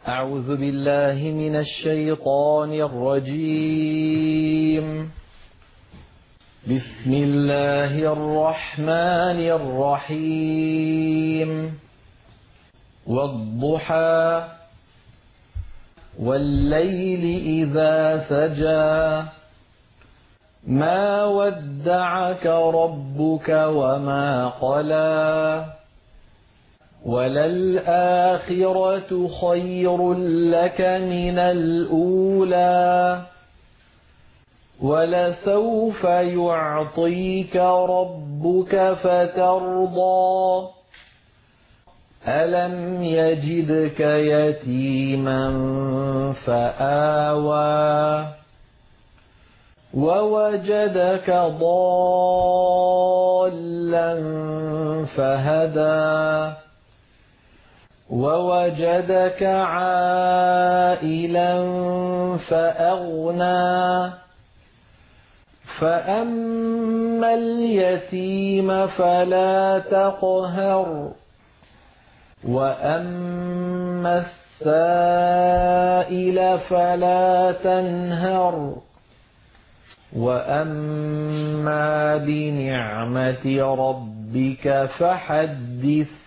أعوذ بالله من الشيطان الرجيم. بسم الله الرحمن الرحيم. والضحى والليل إذا سجى ما ودعك ربك وما قلى وللآخرة خير لك من الأولى ولسوف يعطيك ربك فترضى ألم يجدك يتيما فآوى ووجدك ضالا فهدى ووجدك عائلا فأغنى فأما اليتيم فلا تقهر وأما السائل فلا تنهر وأما بنعمة ربك فحدث